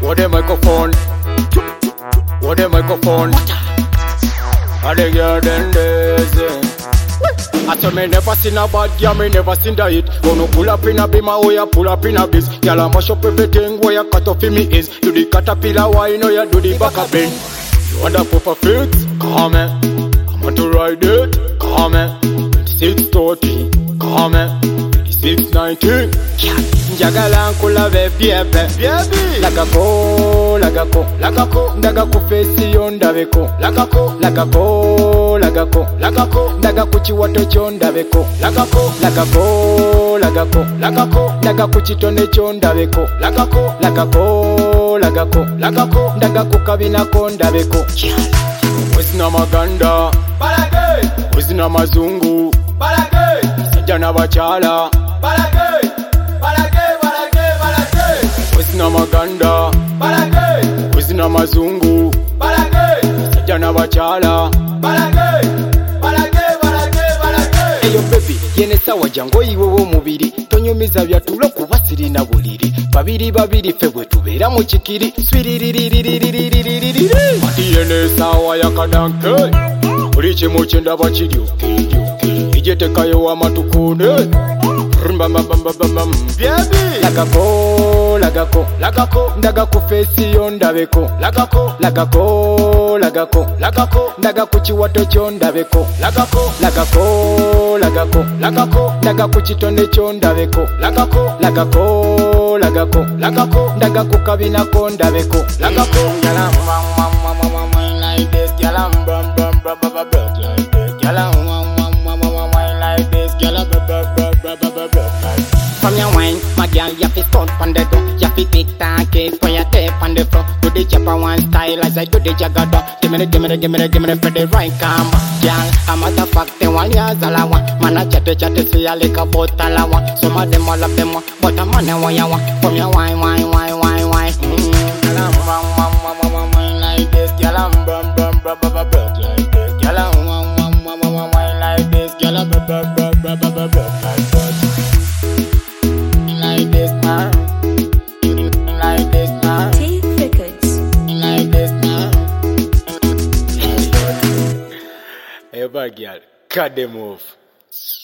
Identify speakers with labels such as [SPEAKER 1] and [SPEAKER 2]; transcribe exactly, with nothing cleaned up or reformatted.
[SPEAKER 1] What the microphone? What the microphone? Are the girl then daisy? I said me never seen a bad girl, me never seen that hit. Gonna pull up in a beam, or ya pull up in a biz. Girl, I mash up everything where you cut off in me is. Do the caterpillar, why you know you do the back up in? You want a proper fit? Come here. I want to ride it? Come here. twenty-six thirty, come here. six nineteen, njagala nkulabe baby, baby. Lagako, lagako, lagako, ndaga ku face yo ndabeko, lagako, lagako, lagako, lagako, ndaga ku kiwato kyo ndabeko, lagako, lagako, lagako, lagako, ndaga ku kitone kyo ndabeko, lagako, lagako, lagako, lagako, ndaga ku kabina ko ndabeko. Wesina maganda, balage, wesina mazungu, balage, sijana bachala. Balage, balage, balage, balage. Wesina maganda, balage. Wesina mazungu, balage. Sijana bachala, balage, balage, balage, balage. Eyo baby, yene sawa jango iwe wo mubiri. Tonyumiza byatulo kuba siri na buliri. Babiri babiri febwe tubera mu kikiri. Swiririririririririririri. Ati yene sawa yakadanke. Buli kimu kyenda bakiryoke. Ijetekayo wa matukune. Baby, lagako, lagako, lagako, ndaga ku face yo ndabeko, lagako, lagako, lagako, lagako, ndaga ku kiwato kyo ndabeko, lagako, lagako, lagako, lagako, ndaga ku kitone kyo ndabeko, lagako, lagako, lagako, lagako, ndaga ku kabina ko ndabeko, lagako. Yalam mama mama mama like this, yalam bam bam bam bam bam like this, yalam mama mama mama like this, yalam bam bam bam bam bam. From your wine, my girl, you fi stunt on the door. You fi tick tock it when you tap on the floor. Do the chopper one style as I do the jagado. Give me the, give me the, give me the, give me the for the right camera. Girl, I'm at the fact the one years all I want. Man, I chat chat see a lick about all I want. Some of them all of them want, but I'm on the one you want. From your wine, wine, wine, wine, wine. Mmm, girl, I'm bam, bam, bam, bam, bam, like this. Girl, I'm bam, bam, bam, bam, bam, bam, like this. Girl, I'm bam, bam, bam, bam, bam, like this. Girl, I'm bam, bam, bam, bam, bam, bam, like this. Like this now, like this now,
[SPEAKER 2] T Records,
[SPEAKER 1] like this now. Hey, bad girl, cut them off.